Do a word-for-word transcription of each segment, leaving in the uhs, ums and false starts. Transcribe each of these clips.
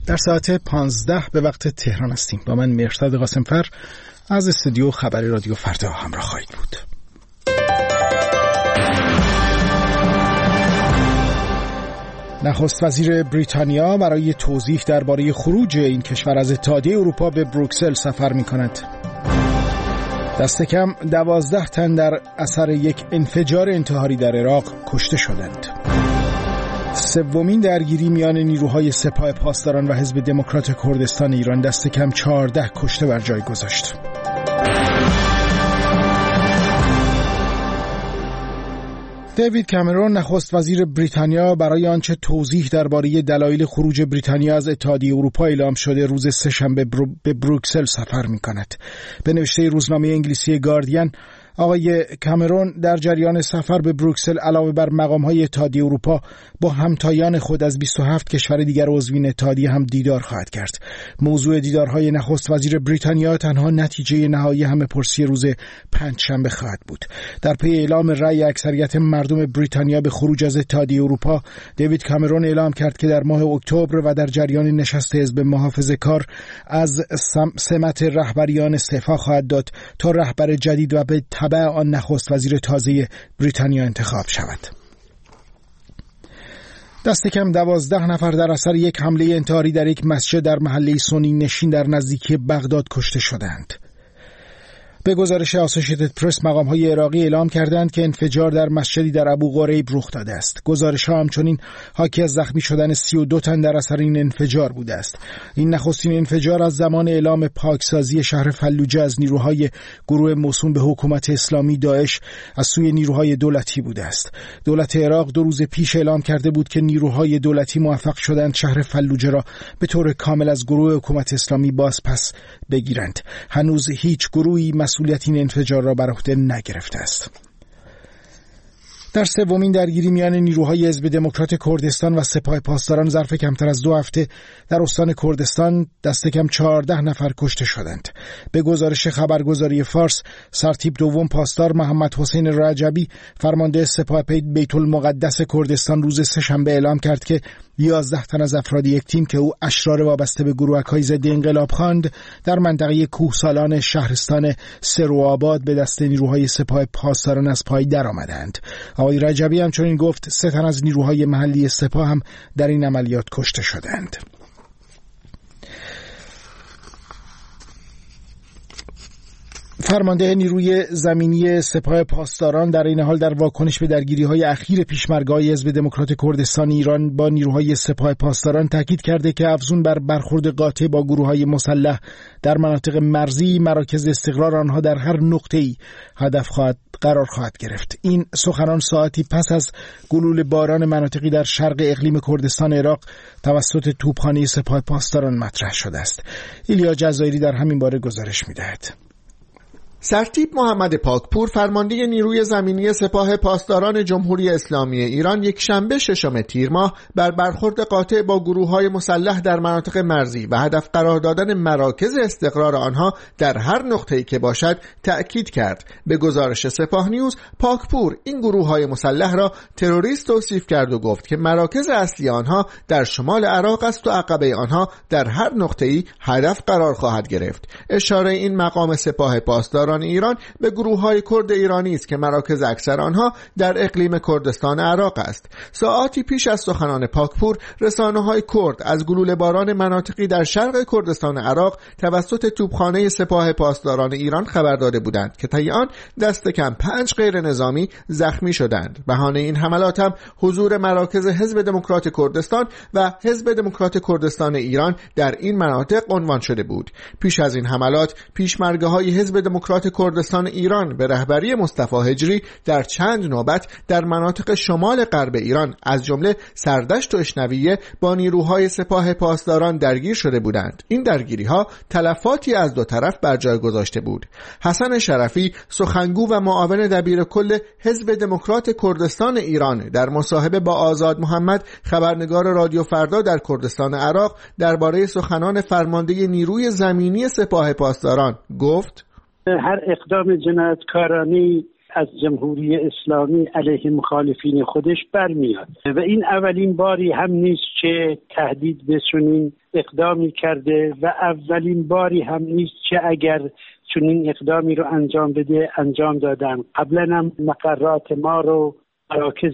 در ساعت پانزده به وقت تهران هستیم. با من مهرداد قاسمفر از استودیو خبری رادیو فردا همراه خواهید بود. نخست وزیر بریتانیا برای توضیح درباره خروج این کشور از اتحادیه اروپا به بروکسل سفر می‌کند. دست کم دوازده تن در اثر یک انفجار انتحاری در عراق کشته شدند. سومین درگیری میان نیروهای سپاه پاسداران و حزب دموکرات کردستان ایران دست کم چهارده کشته بر جای گذاشت. دیوید کامرون نخست وزیر بریتانیا برای آنچه توضیح درباره دلایل خروج بریتانیا از اتحادیه اروپا اعلام شده روز سه‌شنبه برو به بروکسل سفر می‌کند. به نوشته روزنامه انگلیسی گاردین، آقای کامرون در جریان سفر به بروکسل علاوه بر مقام‌های اتحادیه اروپا با همتایان خود از بیست و هفت کشور دیگر عضوین اتحادیه هم دیدار خواهد کرد. موضوع دیدارهای نخست وزیر بریتانیا تنها نتیجه نهایی همه‌پرسی روز پنجشنبه خواهد بود. در پی اعلام رأی اکثریت مردم بریتانیا به خروج از اتحادیه اروپا، دیوید کامرون اعلام کرد که در ماه اکتبر و در جریان نشست حزب محافظه‌کار از سمت رهبریان استعفا خواهد داد تا رهبر جدید و به تبع آن نخست وزیر تازه بریتانیا انتخاب شود. دست کم دوازده نفر در اثر یک حمله انتحاری در یک مسجد در محله سنی نشین در نزدیکی بغداد کشته شدند. به گزارش آسوشیتد پرس، مقام‌های عراقی اعلام کردند که انفجار در مسجدی در ابو غریب رخ داده است. گزارش‌ها همچنین حاکی از زخمی شدن سی و دو تن در اثر این انفجار بوده است. این نخستین انفجار از زمان اعلام پاکسازی شهر فلوجه از نیروهای گروه موسوم به حکومت اسلامی داعش از سوی نیروهای دولتی بوده است. دولت عراق دو روز پیش اعلام کرده بود که نیروهای دولتی موفق شدند شهر فلوجه را به طور کامل از گروه حکومت اسلامی باز پس بگیرند. هنوز هیچ گروهی مسئولیت این انفجار را بر عهده نگرفته است. در سومین درگیری میان نیروهای حزب دموکرات کردستان و سپاه پاسداران ظرف کمتر از دو هفته در استان کردستان دست کم چهارده نفر کشته شدند. به گزارش خبرگزاری فارس، سرتیپ دوم پاسدار محمد حسین رجبی، فرمانده سپاه بیت المقدس کردستان، روز سه‌شنبه اعلام کرد که یازده تن از افراد یک تیم که او اشرار وابسته به گروهک‌های ضد انقلاب خواند در منطقه کوهسالان شهرستان سروآباد به دست نیروهای سپاه پاسداران از پای درآمدند. آقای رجبی همچنین گفت سه تن از نیروهای محلی سپاه هم در این عملیات کشته شدند. فرمانده نیروی زمینی سپاه پاسداران در این حال در واکنش به درگیری‌های اخیر پیشمرگ‌های حزب دموکرات کردستان ایران با نیروهای سپاه پاسداران تاکید کرده که افزون بر برخورد قاطع با گروه‌های مسلح در مناطق مرزی، مراکز استقرار آنها در هر نقطه‌ای هدف خواهد قرار خواهد گرفت. این سخنان ساعتی پس از گلوله باران مناطقی در شرق اقلیم کردستان عراق توسط توپخانه سپاه پاسداران مطرح شده است. ایلیا جزایری در همین باره گزارش می‌دهد. سرتیپ محمد پاکپور، فرمانده نیروی زمینی سپاه پاسداران جمهوری اسلامی ایران، یک شنبه ششم تیر ماه بر برخورد قاطع با گروه‌های مسلح در مناطق مرزی و هدف قرار دادن مراکز استقرار آنها در هر نقطه‌ای که باشد تأکید کرد. به گزارش سپاه نیوز، پاکپور این گروه‌های مسلح را تروریست توصیف کرد و گفت که مراکز اصلی آنها در شمال عراق است و عقبه آنها در هر نقطه‌ای هدف قرار خواهد گرفت. اشاره این مقام سپاه پاسداران ایران به گروه‌های کرد ایرانی است که مراکز اکثر آنها در اقلیم کردستان عراق است. ساعاتی پیش از سخنان پاکپور، رسانه‌های کرد از گلوله باران مناطقی در شرق کردستان عراق توسط توپخانه سپاه پاسداران ایران خبر داده بودند که طی آن دست کم پنج غیر نظامی زخمی شدند. بهانه این حملات هم حضور مراکز حزب دموکرات کردستان و حزب دموکرات کردستان ایران در این مناطق عنوان شده بود. پیش از این حملات، پیشمرگه‌های حزب دموکرات کردستان ایران به رهبری مصطفی هجری در چند نوبت در مناطق شمال غرب ایران از جمله سردشت و اشنویه با نیروهای سپاه پاسداران درگیر شده بودند. این درگیری‌ها تلفاتی از دو طرف بر جای گذاشته بود. حسن شرفی، سخنگو و معاون دبیر کل حزب دموکرات کردستان ایران، در مصاحبه با آزاد محمد، خبرنگار رادیو فردا در کردستان عراق، درباره سخنان فرمانده نیروی زمینی سپاه پاسداران گفت: هر اقدام جنایتکارانه از جمهوری اسلامی علیه مخالفین خودش برمیاد و این اولین باری هم نیست که تهدید به چنین اقدامی کرده و اولین باری هم نیست که اگر چنین اقدامی رو انجام بده انجام دادن. قبلا هم مقرات ما رو، مراکز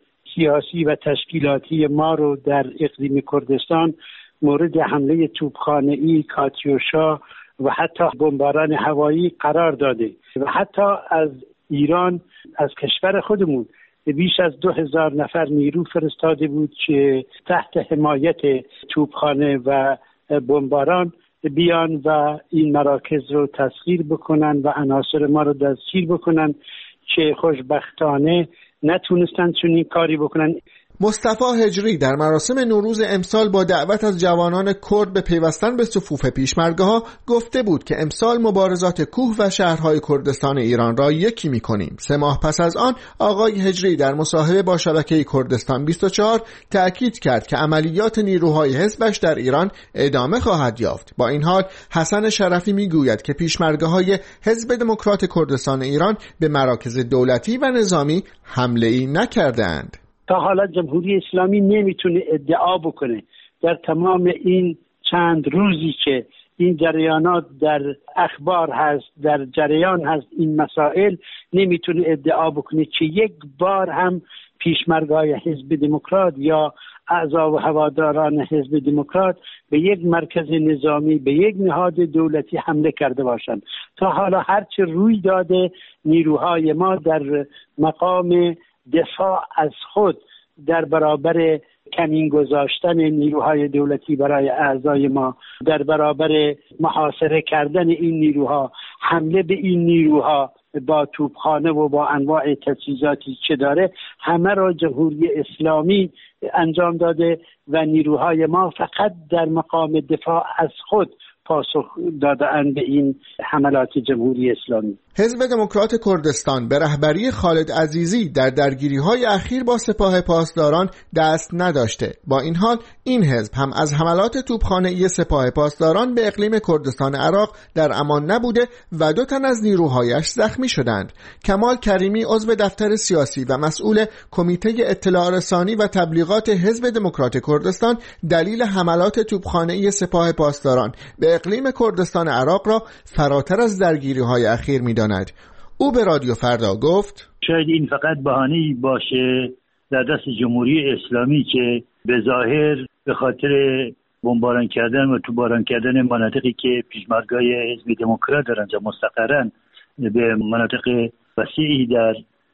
سیاسی و تشکیلاتی ما رو در اقلیم کردستان مورد حمله توپخانه‌ای، کاتیوشا و حتی بمباران هوایی قرار داده و حتی از ایران، از کشور خودمون بیش از دو هزار نفر نیرو فرستاده بود که تحت حمایت توپخانه و بمباران بیان و این مراکز رو تسخیر بکنن و عناصر ما رو دستگیر بکنن که خوشبختانه نتونستن چنین کاری بکنن. مصطفی هجری در مراسم نوروز امسال با دعوت از جوانان کرد به پیوستن به صفوف پیشمرگه‌ها گفته بود که امسال مبارزات کوه و شهرهای کردستان ایران را یکی می‌کنیم. سه ماه پس از آن آقای هجری در مصاحبه با شبکه کردستان بیست و چهار تأکید کرد که عملیات نیروهای حزبش در ایران ادامه خواهد یافت. با این حال حسن شرفی میگوید که پیشمرگه‌های حزب دموکرات کردستان ایران به مراکز دولتی و نظامی حمله‌ای نکردند. تا حالا جمهوری اسلامی نمیتونه ادعا بکنه در تمام این چند روزی که این جریانات در اخبار هست، در جریان هست این مسائل، نمیتونه ادعا بکنه که یک بار هم پیشمرگای حزب دموکرات یا اعضا و هواداران حزب دموکرات به یک مرکز نظامی، به یک نهاد دولتی حمله کرده باشند. تا حالا هرچه روی داده نیروهای ما در مقام دفاع از خود در برابر کمین گذاشتن نیروهای دولتی برای اعضای ما، در برابر محاصره کردن این نیروها، حمله به این نیروها با توپخانه و با انواع تجهیزاتی که داره، همه را جمهوری اسلامی انجام داده و نیروهای ما فقط در مقام دفاع از خود پاسخ دادن به این حملات جمهوری اسلامی. حزب دموکرات کردستان به رهبری خالد عزیزی در درگیری‌های اخیر با سپاه پاسداران دست نداشته. با این حال این حزب هم از حملات توپخانه‌ای سپاه پاسداران به اقلیم کردستان عراق در امان نبوده و دو تن از نیروهایش زخمی شدند. کمال کریمی عضو دفتر سیاسی و مسئول کمیته اطلاع رسانی و تبلیغات حزب دموکرات کردستان دلیل حملات توپخانه‌ای سپاه پاسداران به اقلیم کردستان عراق را فراتر از درگیری‌های اخیر می‌داند. او به رادیو فردا گفت شاید این فقط بهانه‌ای باشه در دست جمهوری اسلامی که به ظاهر به خاطر بمباران کردن و توباران کردن مناطقی که پیشمرگای حزب دموکرات در آنجا مستقرن به مناطق وسیعی در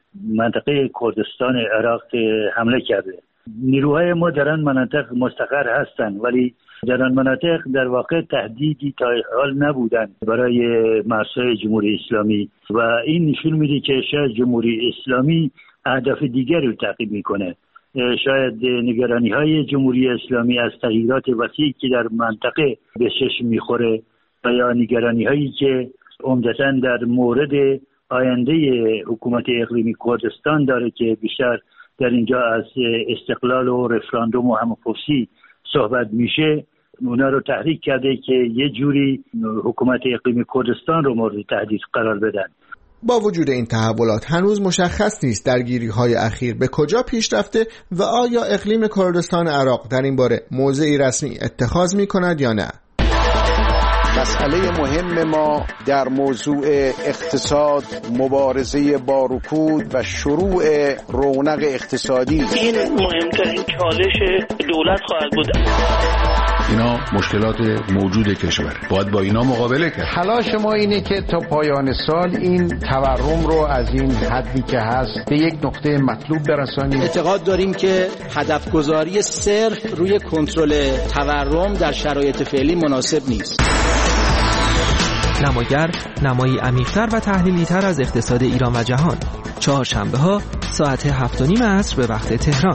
منطقه کردستان عراق حمله کرده. نیروهای ما در آن مناطق مستقر هستند ولی در آن مناطق در واقع تهدیدی تا حال نبودن برای مرزهای جمهوری اسلامی و این نشون میده که شاید جمهوری اسلامی اهداف دیگری رو تعقیب میکنه. شاید نگرانی های جمهوری اسلامی از تغییرات وسیعی که در منطقه به چشم میخوره و یا نگرانی هایی که عمدتاً در مورد آینده حکومت اقلیمی کردستان داره که بیشتر در اینجا از استقلال و رفراندوم و همپرسی صحبت میشه، اونا رو تحریک کرده که یه جوری حکومت اقلیمی کردستان رو مورد تهدید قرار بدن. با وجود این تحولات هنوز مشخص نیست درگیری‌های اخیر به کجا پیش رفته و آیا اقلیم کردستان عراق در این باره موضعی رسمی اتخاذ می‌کند یا نه. مسئله مهم ما در موضوع اقتصاد، مبارزه با رکود و شروع رونق اقتصادی، این مهمترین چالش دولت خواهد بود. اینا مشکلات موجود کشور، باید با اینا مقابله کرد. تلاش ما اینه که تا پایان سال این تورم رو از این حدی که هست به یک نقطه مطلوب برسانیم. اعتقاد داریم که هدف گذاری صرف روی کنترل تورم در شرایط فعلی مناسب نیست. نماگر نمایی عمیق‌تر و تحلیلی‌تر از اقتصاد ایران و جهان، چهارشنبه ها ساعت هفت و نیم عصر به وقت تهران.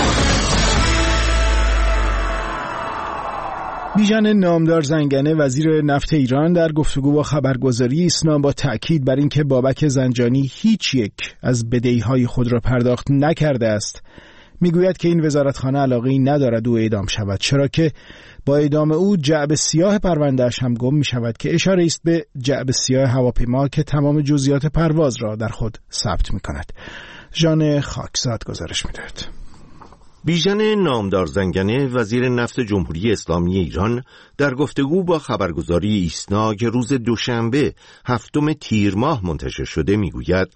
بیژن نامدار زنگنه وزیر نفت ایران در گفتگو با خبرگزاری اسنا با تأکید بر اینکه بابک زنجانی هیچ یک از بدهی‌های خود را پرداخت نکرده است، میگوید که این وزارتخانه علاقه‌ای ندارد او اعدام شود، چرا که با اعدام او جعبه سیاه پرونده‌اش هم گم می‌شود که اشاره است به جعبه سیاه هواپیما که تمام جزئیات پرواز را در خود ثبت می‌کند. ژان خاکزاد گزارش می‌دهد. بیژن نامدار زنگنه وزیر نفت جمهوری اسلامی ایران در گفتگو با خبرگزاری ایسنا که روز دوشنبه هفتم تیر ماه منتشر شده میگوید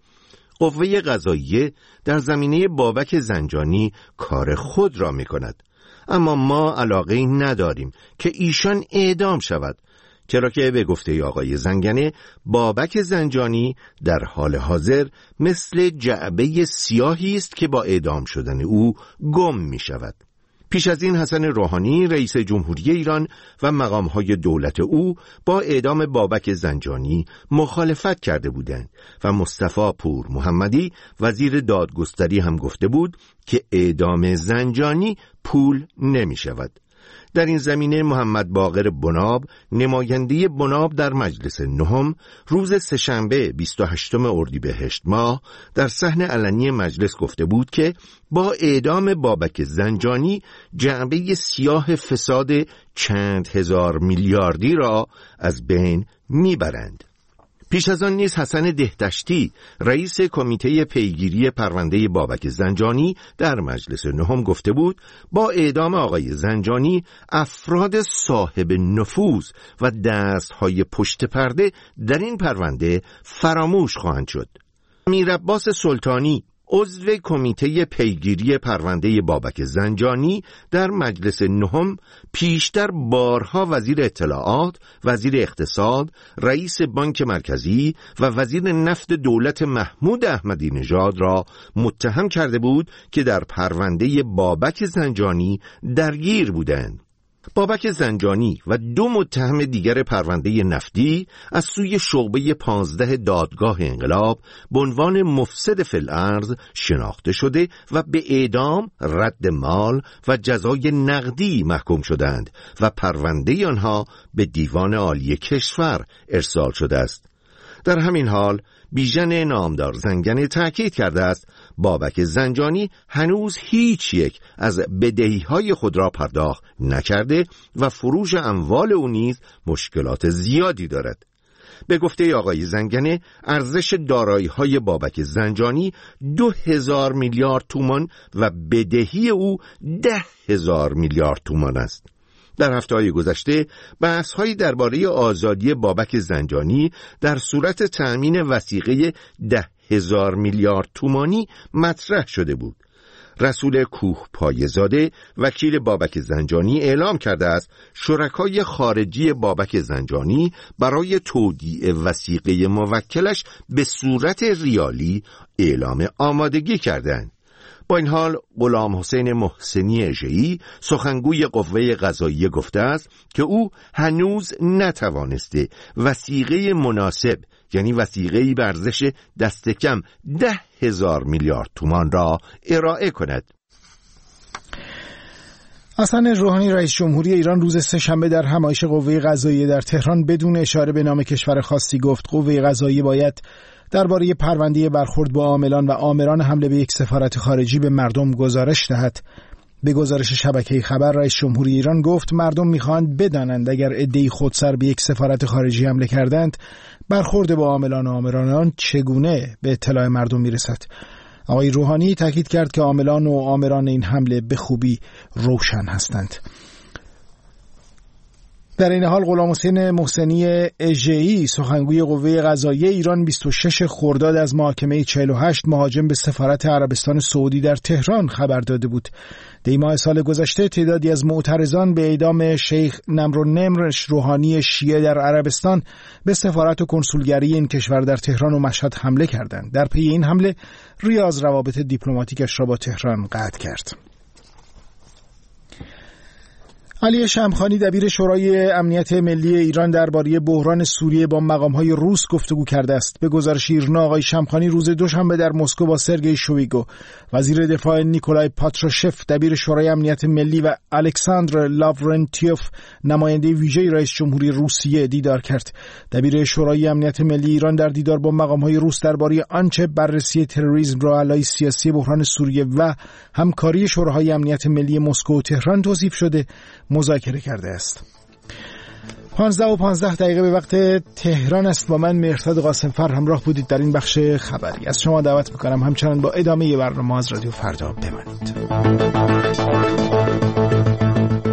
قوه قضاییه در زمینه بابک زنجانی کار خود را میکند، اما ما علاقه نداریم که ایشان اعدام شود، چرا که به گفته آقای زنگنه بابک زنجانی در حال حاضر مثل جعبه سیاهی است که با اعدام شدن او گم می شود. پیش از این حسن روحانی رئیس جمهوری ایران و مقامهای دولت او با اعدام بابک زنجانی مخالفت کرده بودند و مصطفی پور محمدی وزیر دادگستری هم گفته بود که اعدام زنجانی پول نمی شود. در این زمینه محمد باقر بناب نماینده بناب در مجلس نهم روز سه‌شنبه بیست و هشتم اردیبهشت ماه در صحن علنی مجلس گفته بود که با اعدام بابک زنجانی جعبه سیاه فساد چند هزار میلیاردی را از بین میبرند. پیش از آن نیز حسن دهدشتی رئیس کمیته پیگیری پرونده بابک زنجانی در مجلس نهم گفته بود با اعدام آقای زنجانی افراد صاحب نفوذ و دستهای پشت پرده در این پرونده فراموش خواهند شد. میرعباس سلطانی عضو کمیته پیگیری پرونده بابک زنجانی در مجلس نهم پیشتر بارها وزیر اطلاعات، وزیر اقتصاد، رئیس بانک مرکزی و وزیر نفت دولت محمود احمدی نژاد را متهم کرده بود که در پرونده بابک زنجانی درگیر بودند. بابک زنجانی و دو متهم دیگر پرونده نفتی از سوی شعبه پانزده دادگاه انقلاب به عنوان مفسد فی الارض شناخته شده و به اعدام، رد مال و جزای نقدی محکوم شدند و پرونده آنها به دیوان عالی کشور ارسال شده است. در همین حال بیژن نامدار زنگنه تأکید کرده است بابک زنجانی هنوز هیچ یک از بدهی‌های خود را پرداخت نکرده و فروش اموال او نیز مشکلات زیادی دارد. به گفته آقای زنگنه ارزش دارایی‌های بابک زنجانی دو هزار میلیارد تومان و بدهی او ده هزار میلیارد تومان است. در هفته‌های گذشته بحث‌هایی درباره آزادی بابک زنجانی در صورت تأمین وثیقه ده هزار میلیارد تومانی مطرح شده بود. رسول کوه پایه‌زاده وکیل بابک زنجانی اعلام کرده است شرکای خارجی بابک زنجانی برای تودیع وثیقه موکلش به صورت ریالی اعلام آمادگی کردند. با این حال غلام حسین محسنی اژه‌ای سخنگوی قوه قضاییه گفته است که او هنوز نتوانسته وثیقه مناسب، یعنی وثیقه‌ای به ارزش دست کم ده هزار میلیارد تومان را ارائه کند. حسن روحانی رئیس جمهوری ایران روز سه‌شنبه در همایش قوه قضاییه در تهران بدون اشاره به نام کشور خاصی گفت قوه قضاییه باید درباره پرونده برخورد با عاملان و آمران حمله به یک سفارت خارجی به مردم گزارش دهد. به گزارش شبکه خبر رئیس جمهوری ایران گفت مردم می‌خواهند بدانند اگر عده‌ای خودسر به یک سفارت خارجی حمله کردند برخورد با عاملان و آمران آن چگونه به اطلاع مردم میرسد. آقای روحانی تاکید کرد که عاملان و آمران این حمله به خوبی روشن هستند. در این حال غلام حسین محسنی اژه‌ای سخنگوی قوه قضاییه ایران بیست و شش خرداد از محاکمه چهل و هشت مهاجم به سفارت عربستان سعودی در تهران خبر داده بود. دی ماه سال گذشته تعدادی از معترضان به اعدام شیخ نمرالنمر روحانی شیعه در عربستان به سفارت و کنسولگری این کشور در تهران و مشهد حمله کردند. در پی این حمله ریاض روابط دیپلماتیکش را با تهران قطع کرد. علی شمخانی دبیر شورای امنیت ملی ایران درباره بحران سوریه با مقام‌های روس گفتگو کرده است. به گزارش ایرنا آقای شمخانی روز دوشنبه در مسکو با سرگئی شویگو، وزیر دفاع نیکولای پاتروشف دبیر شورای امنیت ملی و الکساندر لاورنتیوف نماینده ویژه رئیس جمهوری روسیه دیدار کرد. دبیر شورای امنیت ملی ایران در دیدار با مقام‌های روس درباره آنچه بررسی تروریسم را علیه سیاسی بحران سوریه و همکاری شوراهای امنیت ملی مسکو و تهران توصیف شده مذاکره کرده است. پانزده و پانزده دقیقه به وقت تهران است. با من مهرداد قاسمفر همراه بودید در این بخش خبری. از شما دعوت میکنم همچنان با ادامه برنامه از رادیو فردا بمانید.